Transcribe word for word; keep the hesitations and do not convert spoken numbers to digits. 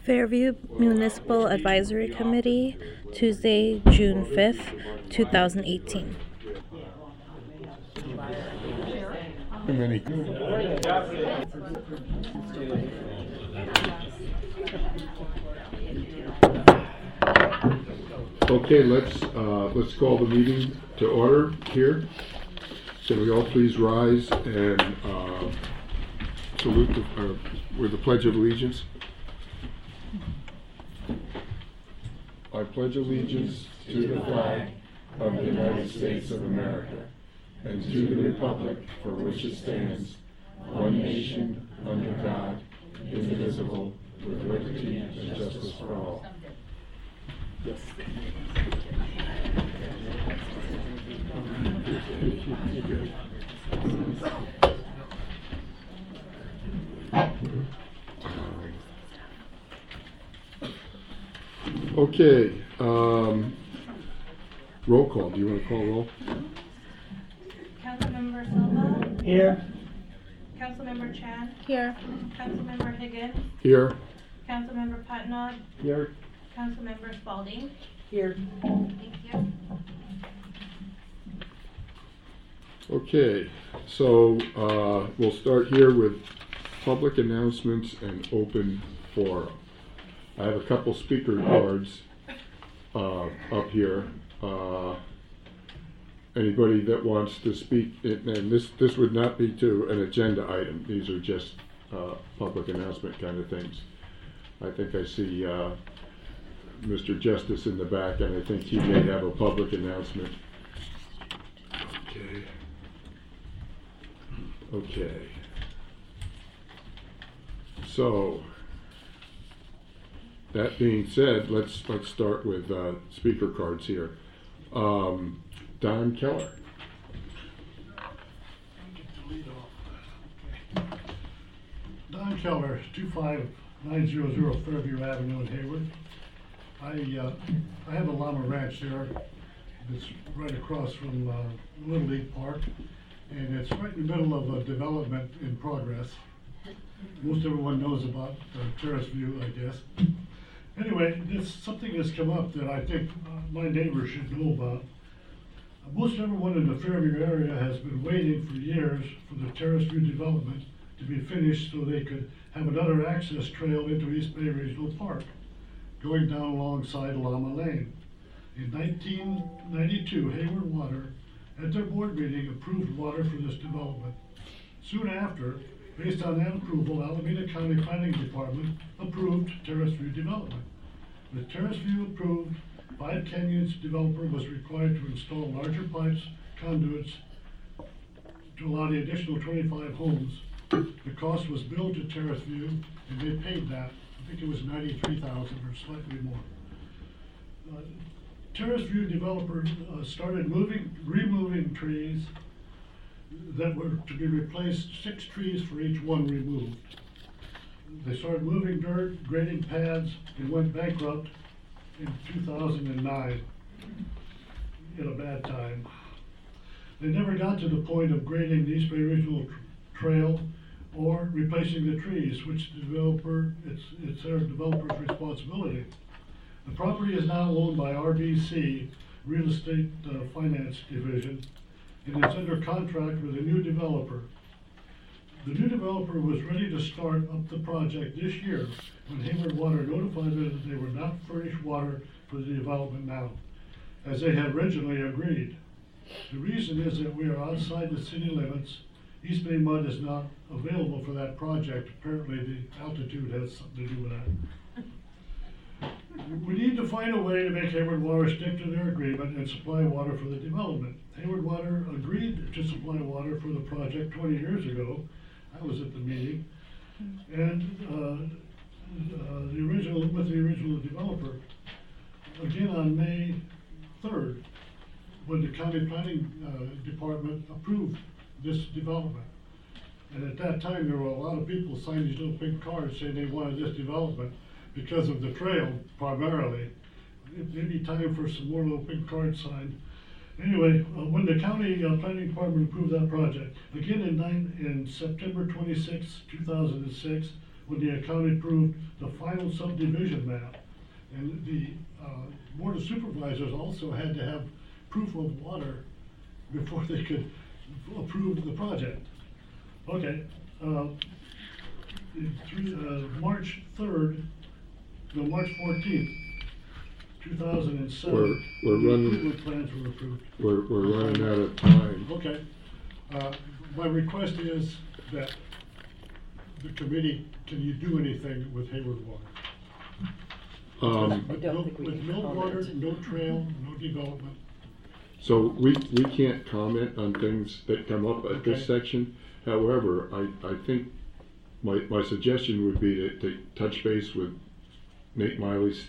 Fairview Municipal Advisory Committee, Tuesday, June fifth, two thousand eighteen. Too many. Okay, let's uh, let's call the meeting to order here. Can we all please rise and uh, salute the, uh, with the Pledge of Allegiance? I pledge allegiance to the flag of the United States of America and to the republic for which it stands, one nation, under God, indivisible, with liberty and justice for all. Yes. Okay, um, roll call. Do you want to call roll? Councilmember Silva? Here. Councilmember Chan? Here. Councilmember Higgins? Here. Councilmember Patnod? Here. Councilmember Spalding? Here. Thank you. Okay, so uh, we'll start here with public announcements and open forum. I have a couple speaker cards uh, up here. Uh, anybody that wants to speak, and this this would not be to an agenda item. These are just uh, public announcement kind of things. I think I see uh, Mister Justice in the back, and I think he may have a public announcement. Okay. Okay. So, that being said, let's let's start with uh, speaker cards here. Um, Don Keller. Don Keller, two five nine zero zero Fairview Avenue in Hayward. I uh, I have a llama ranch there. It's right across from uh, Little League Park, and it's right in the middle of a development in progress. Most everyone knows about uh, Terrace View, I guess. Anyway, this something has come up that I think uh, my neighbors should know about. Uh, most everyone in the Fairview area has been waiting for years for the Terrace View development to be finished so they could have another access trail into East Bay Regional Park, going down alongside Llama Lane. In nineteen ninety-two, Hayward Water, at their board meeting, approved water for this development. Soon after, based on that approval, Alameda County Planning Department approved Terrace View development. The Terrace View approved, Five Canyons developer was required to install larger pipes, conduits, to allow the additional twenty-five homes. The cost was billed to Terrace View, and they paid that. I think it was ninety-three thousand dollars or slightly more. Uh, Terrace View developer uh, started moving, removing trees that were to be replaced, six trees for each one removed. They started moving dirt, grading pads, and went bankrupt in two thousand nine at a bad time. They never got to the point of grading the East Bay Regional Trail or replacing the trees, which the developer, it's, it's their developer's responsibility. The property is now owned by R B C, Real Estate uh, Finance Division, and it's under contract with a new developer. The new developer was ready to start up the project this year when Hayward Water notified them that they were not furnished water for the development now, as they had originally agreed. The reason is that we are outside the city limits. East Bay mud is not available for that project. Apparently the altitude has something to do with that. We need to find a way to make Hayward Water stick to their agreement and supply water for the development. Hayward Water agreed to supply water for the project twenty years ago. I was at the meeting. And uh, uh, the original, with the original developer, again on May third, when the county planning uh, department approved this development. And at that time, there were a lot of people signing these little pink cards saying they wanted this development because of the trail primarily. It may be time for some more little pink cards signed. Anyway, uh, when the county uh, planning department approved that project, again in, nine, in September twenty-sixth, two thousand six, when the county approved the final subdivision map. And the uh, Board of Supervisors also had to have proof of water before they could approve the project. Okay, uh, through, uh, March third, no, March fourteenth, two thousand and seven. We're- we're running- Improvement plans were approved. We're, we're running out of time. Okay, uh, my request is that the committee, can you do anything with Hayward Water? Um, With I don't no, think we with can no water, comment. no trail, no development. So we, we can't comment on things that come up at this Okay. section. However, I, I think my, my suggestion would be to, to touch base with Nate Miley,